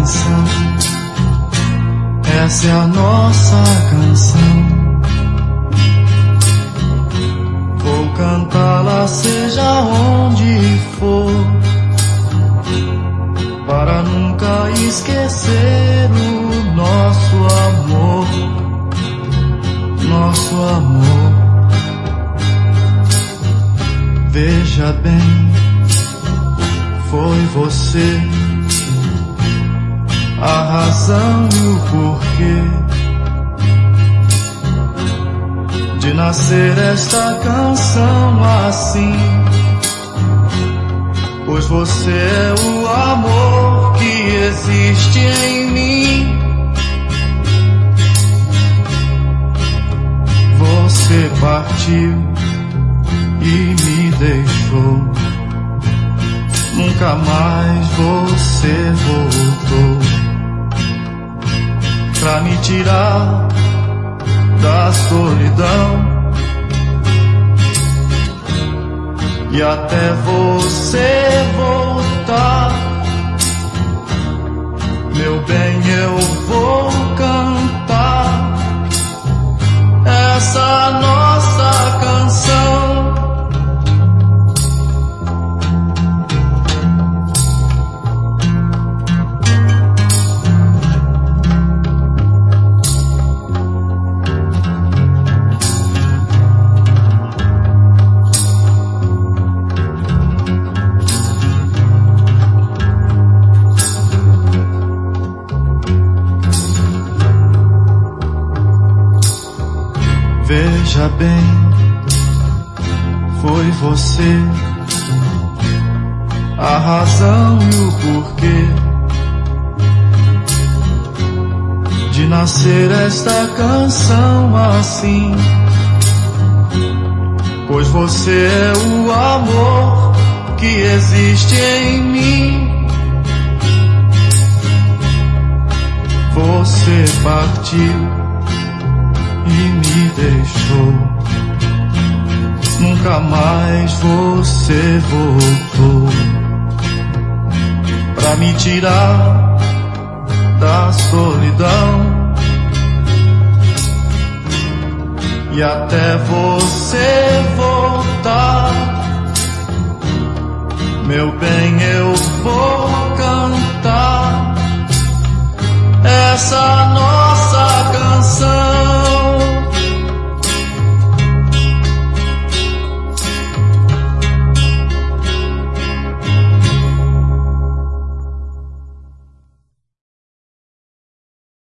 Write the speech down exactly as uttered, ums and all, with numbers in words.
canção, essa é a nossa canção. Vou cantá-la seja onde for, para nunca esquecer o nosso amor, nosso amor. Veja bem, foi você a razão e o porquê de nascer esta canção assim, pois você é o amor que existe em mim. Você partiu e me deixou, nunca mais você voltou pra me tirar da solidão. E até você voltar, meu bem, eu vou cantar essa nossa canção. Veja bem, foi você a razão e o porquê de nascer esta canção assim, pois você é o amor que existe em mim. Você partiu e me deixou, nunca mais você voltou pra me tirar da solidão. E até você voltar, meu bem, eu vou cantar essa noite.